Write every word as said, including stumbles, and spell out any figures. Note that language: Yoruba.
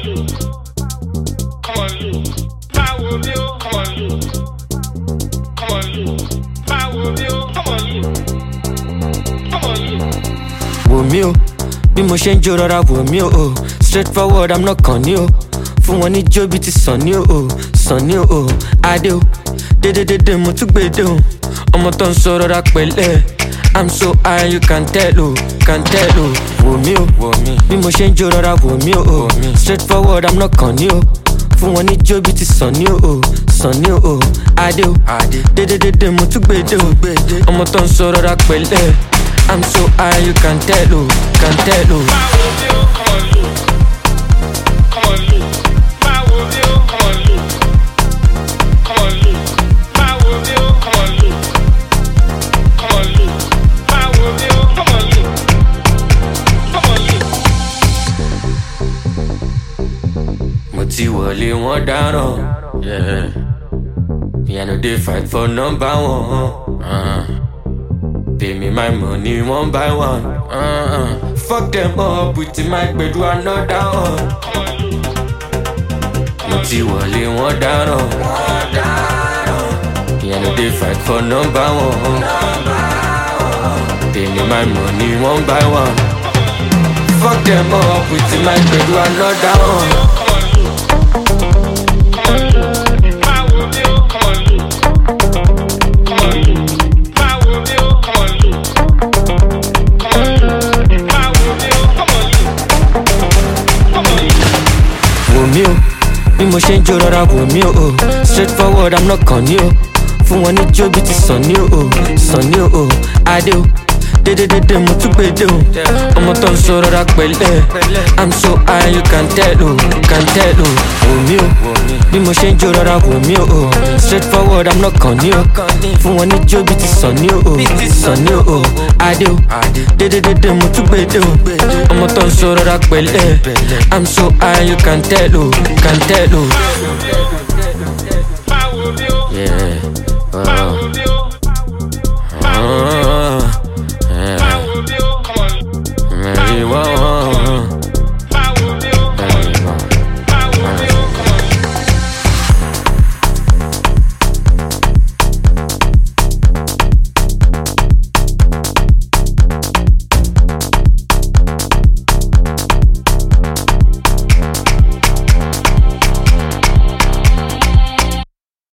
look. Come on, look. Power Bill. Come on, look. Come on, look. Power Bill. Come on, look. Come on, look. Wò mí o, bí mo ṣe ń jó rọra wò mí o. Straight forward, I'm not kàn ní o. Fún wọn ní jó bí ti sàn ní o, sàn ní o. Adé o, dédédédé mo tún gbé dé o. Ọmọ tó ń sọ rọra pẹ̀lẹ́. I'm so high, you can tell o, can tell o. Wò mí o, bí mo ṣe ń jó rọra wò mí o. Straight forward, I'm not kàn ní o. Fún wọn ní jó bí ti sàn ní o, sàn ní o. Adé o, dédédédé mo tún gbé dé o. Ọmọ tó ń sọ rọra pẹ̀lẹ́. I'm so high, you can tell o, can tell o. Power Bill. Come on, look. Come on, look. Power Bill. Come on, look. Come on, look. Power Bill. Come on, look. Come on, look. Power Bill. Come on, look. Come on, look. Mo ti wọlé wọn dáràn, yeah. Me I no dey fight for number one. Uh-huh. Pay me my money one by one. Uh-huh. Fuck them up with my bed another one. Mo ti wọlé wọn dáràn. Me I no dey fight for number one. Pay me my money one by one. Fuck them up with my bed another one. Bí mo ṣe ń jó rọra wò mí o. Straight forward, I'm not kàn ní o. Fún wọn ní jó bí ti sàn ní o, sàn ní o. Adé o, dédédédé mo tún gbé dé o. Ọmọ tó ń sọ rọra pẹ̀lẹ́. I'm so high, you can tell o, can tell o. Wò mí o, bí mo ṣe ń jó rọra wò mí o. Straight forward, I'm not kàn ní o. Fún wọn ní jó bí ti sàn ní o, sàn ní o. Adé o, dédédédé mo tún gbé dé o. Ọmọ tó ń sọ rọra pẹ̀lẹ́. I'm so high, you can tell o, can tell o. Yeah. Uh. Uh.